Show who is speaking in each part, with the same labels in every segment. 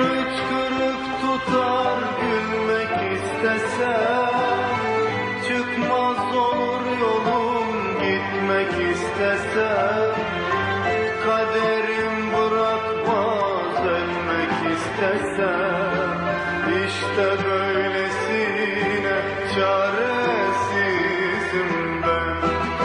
Speaker 1: Hıçkırık tutar gülmek istesem, çıkmaz olur yolum gitmek istesem. Kaderim bırakmaz ölmek istesem. İşte böylesine çaresizim ben.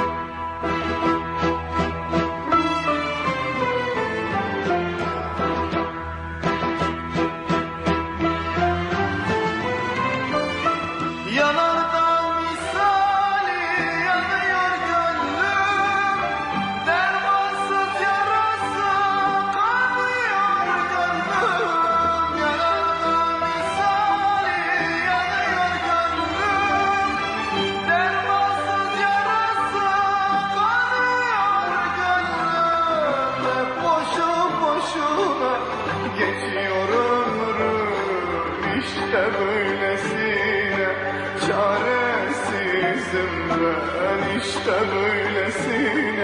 Speaker 1: Yanardağ misali yanıyor gönlüm, dermansız yarası kanıyor gönlüm. Yanardağ misali yanıyor gönlüm, dermansız yarası kanıyor gönlüm. Hep boşu boşuna geçiyor ömrüm, işte böylesine çaresizim ben, işte böylesine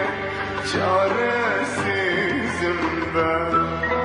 Speaker 1: çaresizim ben.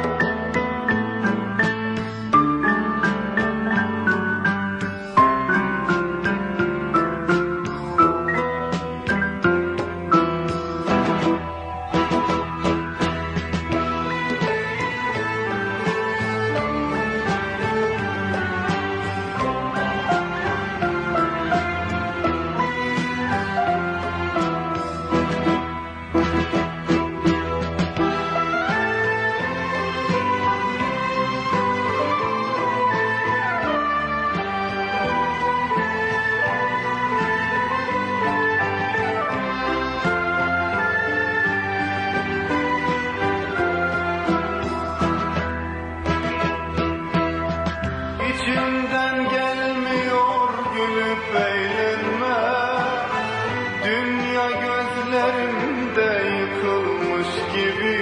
Speaker 1: İçimden gelmiyor gülüp eğlenme, dünya gözlerimde yıkılmış gibi.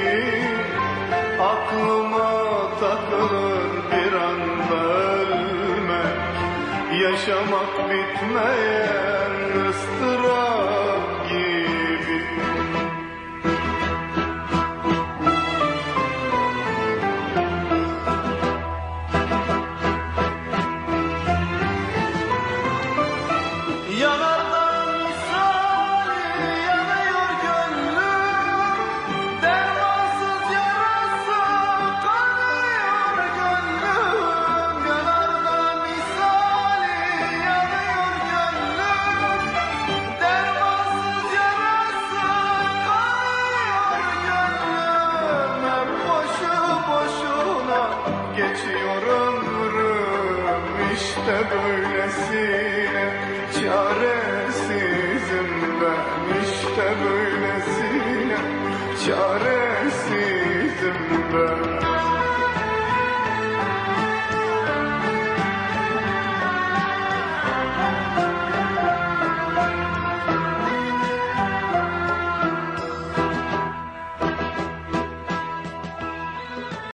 Speaker 1: Aklıma takılır bir anda ölmek, yaşamak bitmeyen ıstırap gibi. Yanardağ misali yanıyor gönlüm, dermansız yarası kanıyor gönlüm. Yanardağ misali yanıyor gönlüm, dermansız yarası kanıyor gönlüm. Hep boşu boşuna geçiyor ömrüm, işte böylesine çaresizim ben, işte böylesine çaresizim.